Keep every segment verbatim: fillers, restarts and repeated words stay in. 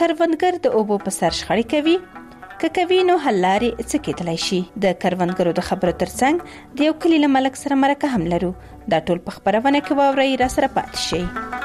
کروندګر د اوبو په سر شخړې کوي که کوي نو حل لارې څه کېدلی شي. د کروندګرو د خبرو ترڅنګ د یو کلي له ملک سره مرکه هم لرو. دا ټول په خپرونه کې واورئ، را سره پاتې شئ.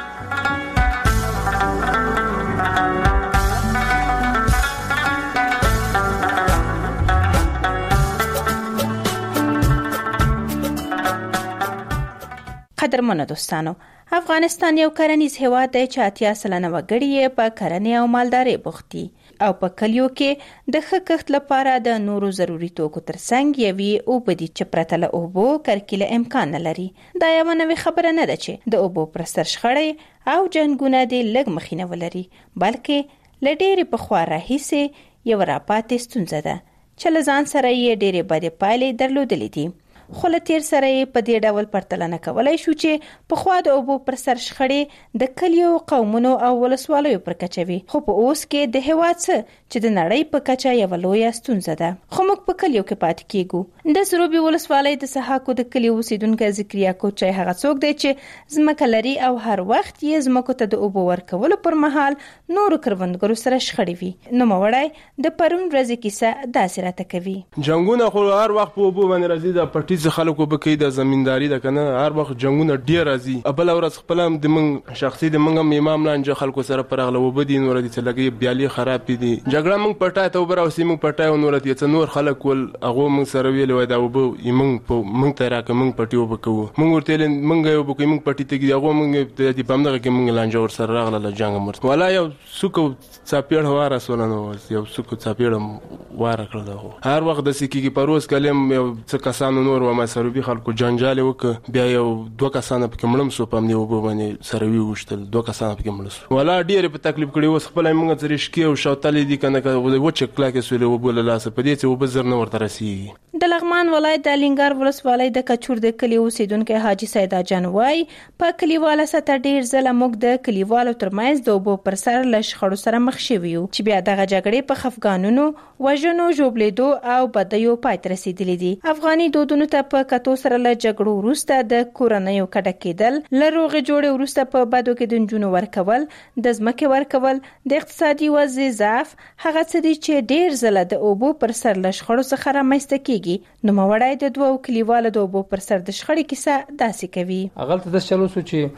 قدرمنو دوستانو، افغانستان یو کرنیز هیواد دی چې اتیا سلنه وګړي یې په کرنې او مالدارۍ بوخت دي او په کلیو کې د ښه کښت لپاره د نورو ضروري توکو ترڅنګ یوې اوبه دي چې پرته له اوبو کرکیله امکان نه لري. دا یوه نوې خبره نه ده چې د اوبو پر سر شخړې او جنګونه دې لږ مخینه ولري، بلکې له ډېرې پخوا راهیسې یوه راپاتې ستونزه ده چې له ځان سره یې ډېرې بدې پایلې درلودلې دي. خو له تیر سره یې په دې ډول پرتله نه کولی شو چې پخوا د اوبو پر سر شخړې د کلیو، قومونو او ولسوالیو پر کچه وي. خو په اوس کې د هېواد څه چې د نړۍ په کچه یوه لویه ستونزه ده. خو موږ په کلیو کې پاتې کیږو. د سروبي ولسوالۍ د سحاکو د کلیو اوسیدونکی ذکریا کوچی هغه څوک دی چې ځمکه لري او هر وخت یې ځمکو ته د اوبو ورکولو پر مهال نورو کروندګرو سره شخړې وي. نوموړی د پرون ورځې کیسه داسې راته کوي. جنګونه خو هر وخت په اوبو باندې راځي. د پټي خلکو به کوي د زمینداری ده کنه، هر وخت جنگونه ډیر راځي. بل ورځ خپل هم د من شخصي د منګم امام لانجه خلکو سره پرغله وبدي نور دي چې لګي بیالي خراب دي. جګړه موږ پټای ته وبر او سیمه پټای نور دي چې نور خلک ول هغه موږ سره ویل وای دا وب موږ په موږ ته راکې موږ پټي وبکو موږ ورته موږ یو بکې موږ پټي ته هغه موږ د بمدغه کې موږ لانجه ور سره راغله ل جنگ مرته ولا یو سکو چاپیړ واره سولنو یو سکو چاپیړ واره کړل. هر وخت د سکیږي پروس کلم یو څه کسانو نور و ما سروبي خلکو جنجال وک بیا یو دوه کسانه پکې مړم سو پم نیو وب باندې سروي وشتل دوه کسانه پکې مړس ولا ډیر په تکلیف کړي وس خپل موږ زریشکی او شوتلې دي کنه و چې کلا کې سولې وب له لاس په دې چې وب زر نه ورته رسي. د لغمان ولایت د لنګار ولسوالۍ د کچور د کلی اوسیدونکو حاجی سیدا جنوای په کلیواله سره ډیر ځله موږ د کلیوالو ترمنځ د اوبو پر سر لږ خړو سره مخ شوي یو چې بیا دغه جګړې په خفګانونو، وژنو، ژوبلیدو او بدیو پای ته رسیدلې دي. افغاني دودونو ته په کتو سره له جګړو وروسته د کورنیو کډه کېدل، له روغې جوړې وروسته په بدو کې د نجونو ورکول، د ځمکې ورکول، د اقتصادي وضع ضعف هغه څه دي چې ډیر ځله د اوبو پر سر له شخړو څخه رامنځته کېږي. نوموړی د دوو کلیوالو د اوبو پر سر د شخړې کیسه داسې کوي. هغلته داسې چلو سو چې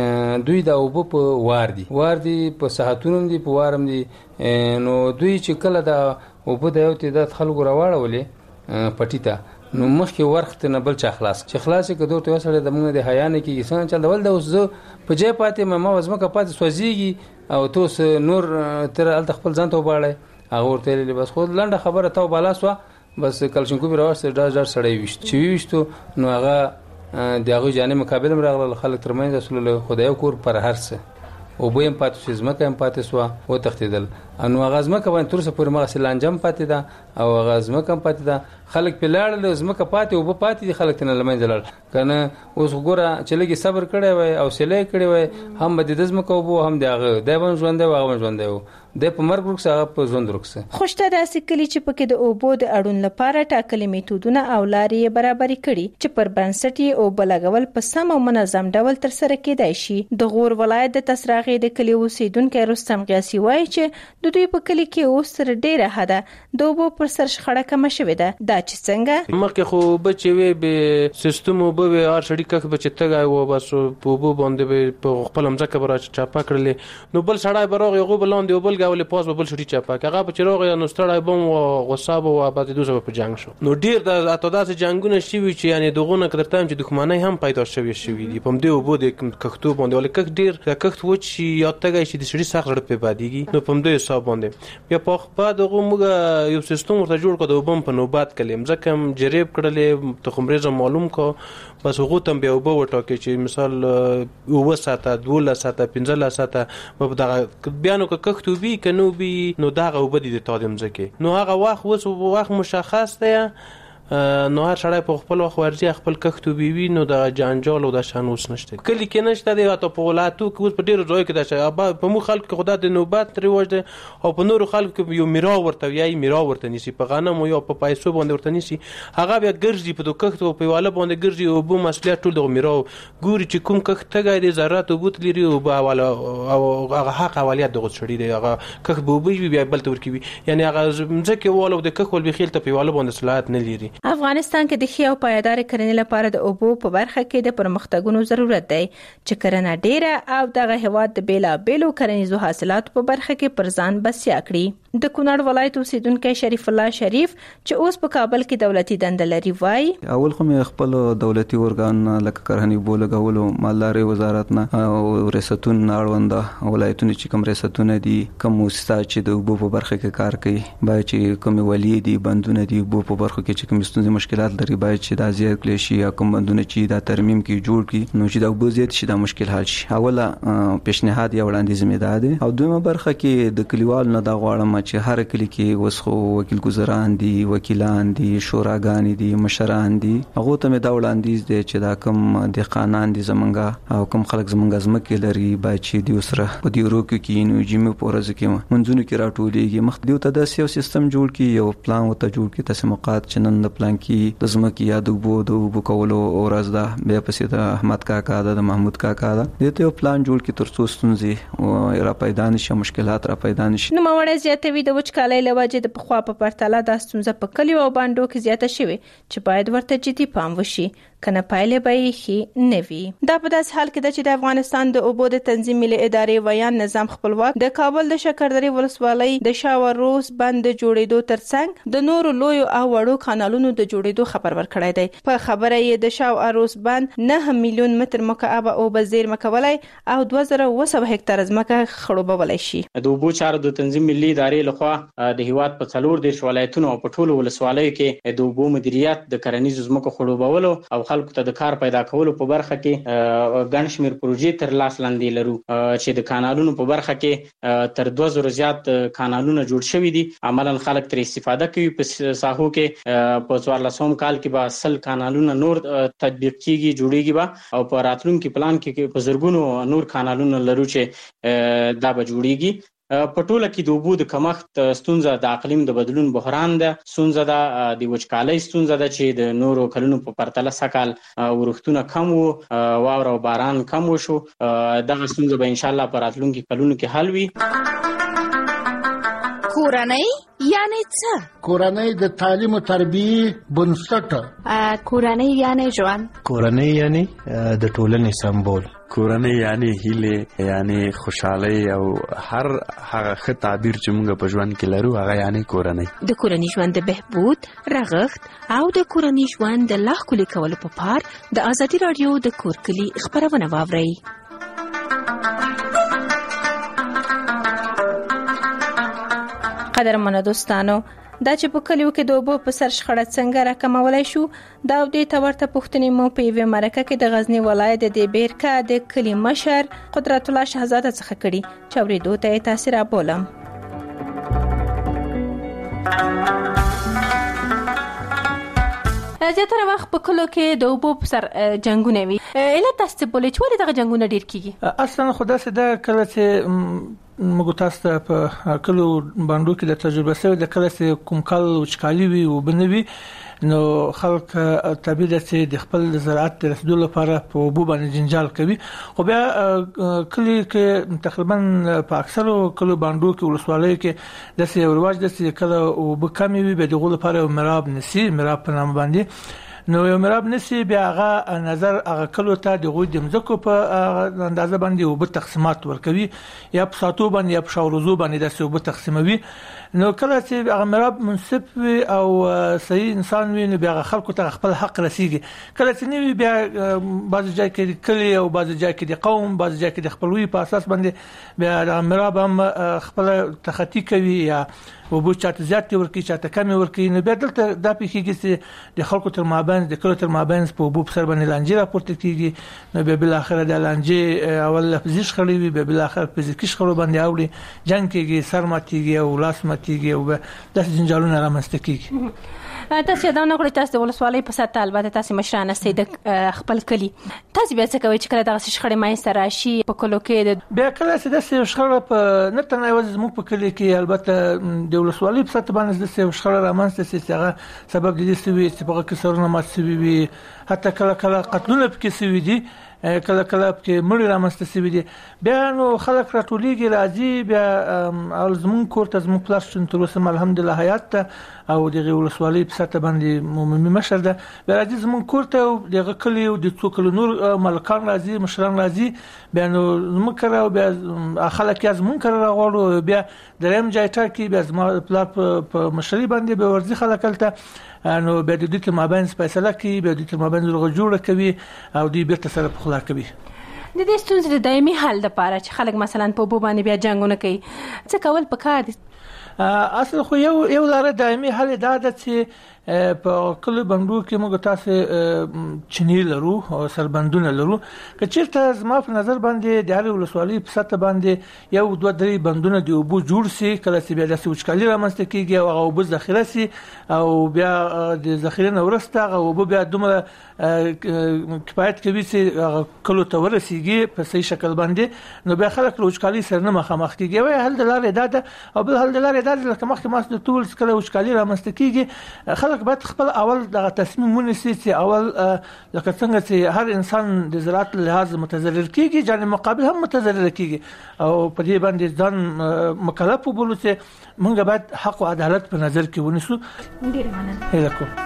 دوی د اوبو په وار دي وار دي په ساعتونو دي په وارم دي. نو دوی چې کله د اوبو د یو تعداد خلکو راواړولې پټی ته نو مخکې ورخت نه بل چا خلاص چې خلاص کې دوه ته وسړي د موږ د حیا نه کې انسان چل ول د اوس په جې پاتې ما وزمه کا پاتې سوځيږي او توس نور تر ال خپل ځان ته وباړي هغه ورته بس خو لنډه خبره ته بالا سو بس کلشنکو به راوسته ډار ډار سړی وشت چې وشتو نو هغه دغه جانې مقابله مرغله خلک ترمنځ رسول خدای کور پر هرڅه او به هم پاتې شي زمکه هم پاتې سو او تختیدل انو غزمکه باندې تر څه پورې مغه سلانجم پاتې ده او غزمکه هم پاتې ده خلک په لاړ زمکه پاتې او به پاتې دي خلک تنه لمن جلال کنه اوس ګوره چې لګي صبر کړي وای او سلې کړي وای هم د دزمکه او هم دغه دایبن ژوند دی واغ ژوند دی د په مرګ ورکسه په ژوند ورکسه. خوشته داسې کلی چې پکې د اوبو د اړون لپاره ټاکلي میتودونه او لارې برابرې کړي چې پر بنسټ یې اوبه لګول په سم او منظم ډول تر سره کېدای شي. د غور ولایت د تسراغې د کلی اوسیدونکو رستم قیاسي وایي چې د دوی په کلی کې اوس تر ډیره حده د اوبو پر سر شخړه کم شوې ده. دا چې څنګه مخکې خو بچي وي به سیستم وب به هر شړی کک بچي تګای و بس په اوبو باندې په خپل مزکه برا چاپا کړل نو بل سړی بروغ یو بلاندې وبل غول پاس بل شړی چاپا هغه په چروغ نو ستړی بم او غصاب او ابد دوزه په جنگ شو. نو ډیر د اتوداس جنگونه شوي چې یعنی دغونه کړتام چې دښمنۍ هم پیدا شوي شوي دي په دې وبو د کښتو باندې ول کښ ډیر د کښت و چې یا تګای چې د شړی سخت رد په بادیږي نو په دې حساب باندې بیا په بعد دغه موږ یو سیستم ورته جوړ کړو د وبم په نوبات کلم ځکه جریب کړلې تخمریزه معلوم کو بس هغه تم بیا وبو وټاکي چې مثال و ساته دوله ساته پنځله ساته په دغه بیانو کښتو بي کنو بي نو دغه وبدي د تادم ځکه نو هغه واخ وس واخ مشخص دی نو هر سړی په خپل وخت ورځي خپل کښتو بیوي نو د جانجال او د شانوس نشته کلی کې نشته دی او په ولایتو کې اوس په ډیرو ځایو کې دا په مو خلک خدا د نوبت رواج دی او په نورو خلکو یو میرا ورته یای میرا ورته نسی په غنم او په پیسو باندې ورته نسی هغه بیا ګرځي په کښتو په واله باندې ګرځي او بو مسئولیت ټول د میرا ګوري چې کوم کښت تګای دی ضرورت او بوت لري او په واله او هغه حق اولیت دغه چړي دی هغه کښت بو بیا بل تور کوي یعنی هغه ځکه والو د کښت ول بخیل ته په واله باندې صلاحیت نه لري افغانستان کې د ښه او پایدار کرنې لپاره د اوبو په برخه کې د پرمختګونو ضرورت دی چې کرنه ډیره او دغه هواد د بیلا بیلو کرنیزو حاصلاتو په برخه کې پر ځان بسیا کړي د کونړ ولایت اوسیدونکو شریف الله شریف چې اوس په کابل کې دولتي دنده لري وای اول خو مې خپل دولتي ارګان لکه کرهنی بولګولو مالداري وزارت نه او ریاستون اړوند ولایتونو چې کوم ریاستونه دي کوم مؤسسه چې د اوبو په برخه کې کار کوي باید چې کوم ولی دي بندونه دي اوبو په برخه کې چې کوم ستونزې مشکلات لري باید چې دا زیات کړي شي یا کوم بندونه چې دا ترمیم کې جوړ کړي نو چې دا اوبو زیات شي دا مشکل حل شي اوله پیشنهاد یا وړاندیز مې ده دي او دویمه برخه کې د کلیوالو نه دا غواړم چې هر کلی کې وسخو وکیل گزاران دي وکیلان دي شوراګان دي مشران دي هغه ته مې دا وړاندیز دي چې دا کوم د قانون دي زمونږه او کوم خلک زمونږه زمکه لري باید چې دی سره په دی روکو کې نو جیمه پورز کې منځونه کې راټولېږي مخ دیو ته د سیو سیستم جوړ کی یو پلان وته جوړ کی تسمقات چنن د پلان کې د زمکه یا د بو د بو کولو او راز ده بیا پسې د احمد کاکا د محمود کاکا ده دته یو پلان جوړ کی تر څو ستونزې او را پیدا نشي مشکلات را پیدا نشي نو مړې زیاتوي د وچکالۍ لوجه د پخوا په پرتله د ستونزې په کلیو او باندو کې زیاته شوي چې باید ورته جدي پام وشي کنه پایله به هي نوي دا په داس حال کې چې د افغانستان د اوبو د تنظیم ملي ادارې ویان نظام خپلواک د کابل د شکردرې ولسوالۍ د شاوروز بند جوړېدو ترڅنګ د نورو لوی او وړو کانالونو د جوړېدو خبر ورکړی دی په خبره یې د شاوروز بند نه میلیون متر مکعب او بزیر مکولای او دوه زره وسو هکتار ځمکه خړوبولای شي د اوبو چارو د تنظیم ملي ادارې لخوا د هیواد په څلور د ولایتونو او په ټولو ولسوالیو کې د اوبو مدیریت د کرنیزو ځمکو خړوبولو او خلکو ته د کار پیدا کولو په برخه کې ګڼ شمېر پروژې تر لاس لاندې لرو چې د کانالونو په برخه کې تر دوه زره زیات کانالونه جوړ شوي دي عملاً خلک تر استفاده کوي په ساحو کې په څوارلسم کال کې به سل کانالونه نور تطبیق کیږي جوړیږي به او په راتلونکي پلان کې په زرګونو نور کانالونه لرو چې دا به جوړیږي په ټوله کې د اوبو د کمښت ستونزه د اقلیم د بدلون بحران ده ستونزه ده د وچکالۍ ستونزه ده چې د نورو کلونو په پرتله سکهال ورښتونه کم وو واوره او باران کم وشو دغه ستونزه به ان شاء الله په راتلونکي کلونو کې حل وي کورنۍ یعنی څه؟ کورنۍ د تعلیم او تربیې بنسټ. کورنۍ یعنی ژوند. کورنۍ یعنی د ټولنې سمبول. کورنۍ یعنی هیله یعنی خوشحالي او هر هغه ښه تعبیر چې موږ په ژوند کې لرو هغه یعنی کورنۍ. د کورنۍ ژوند د بهبود رغښت او د کورنۍ ژوند د لا ښکلي کولو په پار د ازادي راډیو د کور کلي خبرونه واورئ. قدرمنو دوستانو دا چې په کلیو کې د اوبو په سر شخړه څنګه راکمولای شو دا د تورته پښتنې مو په یوه مرکه کې د غزنی ولایت د بیرکا د کلی مشر قدرت الله شهزاده څخه کړي چې اوریدو ته تاثیر ابولم. زیاتره وخت په کلو کې د اوبو په سر جنگونه وي علت تاسو بولې چې ولې دغه جنگونه ډیر کیږي؟ اصلا خدا سي دا کله چې موږ تاسو ته په کلو باندې کې د تجربه سره د کله چې کوم کال وچکالي وي او بنوي نو خلک طبيعي چې د خپل زراعت د رسیدو لپاره په اوبو باندې جنجال کوي خو بیا کلی کې تقریبا په اکثرو کلو باندې کې ولسوالۍ کې د سې ورواج د سې کله اوبو کمی وي به دغه لپاره مراب نسی مراب په نام باندې نو یو مراب نسی بیا هغه نظر هغه کلو ته د غوډ مزکو په اندازه باندې او په تقسیمات ورکوي یا په ساتو باندې یا په شاورزو باندې د سوب تقسیموي نو کله چې هغه مراب منصف وي او صحیح انسان وي نو بیا خلکو ته خپل حق رسیږي کله چې نیوي بیا بعض ځای کې کلی او بعض ځای کې د قوم بعض ځای کې د خپلوي په اساس باندې بیا مراب هم خپل تخطی کوي یا وبو چاته زیات ورکی چاته کم ورکی نو بیا دلته د پیخیږي چې د خلکو تر مابین د کلو تر مابین په وبو سر باندې لانجه راپورته کیږي نو بیا بل اخر د لانجه اول لفظي شخړې وي بیا بل اخر فزیکی شخړې باندې اوړي جنگ کیږي سر ماتيږي او لاس ماتيږي او د جنجالونو رامنځته کیږي. تاسو دا نه غواړئ تاسو د ولسوالۍ په سطح البته تاسو مشران استئ د خپل کلی تاسو بیا څه کوئ چې کله دغه شخړې ماینځته راشي په کلو کې بیا کله چې د شخړه په نه تنه یوازې زموږ په کلی کې البته د ولسوالۍ په سطح باندې د شخړه رامنځته شي چې سبب د دې سوي چې په کسرونه مات سوي وي حتی کله کله قتلونه پکې سوي دي کله کله کې مړی رامسته سوي دي بیا نو خلک راټولېږي راځي بیا زمون کور ته زمون پلاس چې تر اوسه الحمدلله حیات او د ولسوالۍ په سطح باندې عمومي مشر ده بیا راځي زمون کور ته د کلی او د څو کلو نور ملکان راځي مشران راځي بیا نو زمون کړه او بیا خلک یې زمون کړه راغورو بیا دریم ځای ته کې بیا زمون پلاس په مشري باندې به ورځي خلک کلته نو به د دې تر مابین فیصله کوي به د دې تر مابین لږه جوړه کوي او دوی بیرته سره په خلا کوي د دې ستونزې د دایمي حل لپاره چې خلک مثلا په بو باندې بیا جنگونه کوي څه کول پکار دي اصل خو یو یو لاره دایمي حل دا ده چې په کله بندو کې موږ تاسو چنی لرو او سربندونه لرو که چیرته زما په نظر باندې د هر ولسوالۍ په سطح باندې یو دوه درې بندونه دی او بو جوړ سي کله چې بیا د سوچکالي رامنځته کیږي او او بو ذخیره سي او بیا د ذخیره نه ورسته او بو بیا دومره کفایت کوي چې کله ته ورسیږي په صحیح شکل باندې نو بیا خلک لوچکالي سره نه مخامخ کیږي وای هل د لارې داده او بل هل د لارې داده لکه مخکې ما د ټول کله لوچکالي رامنځته کیږي خلک باید خپل اول د تصمیم ونیسي چې اول لکه څنګه چې هر انسان د زراعت لحاظ متضرر کیږي ځان مقابل هم متضرر کیږي او په دې باندې ځان مکلف وبولو چې موږ باید حق او عدالت په نظر کې ونیسو ډیر مننه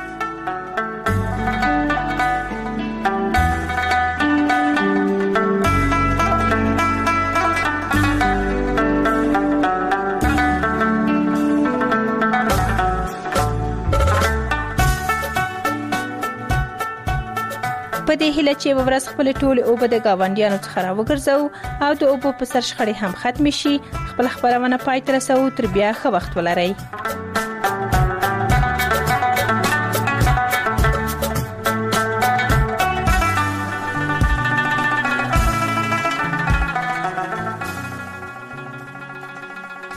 په دې هیله چې ورځ خپل ټول او په د گاونډیانو څخه راوګرځو او د اوبو په سر شخړې هم ختم شي خپل خبرونه پای تر رسو تر بیا ښه وخت ولرئ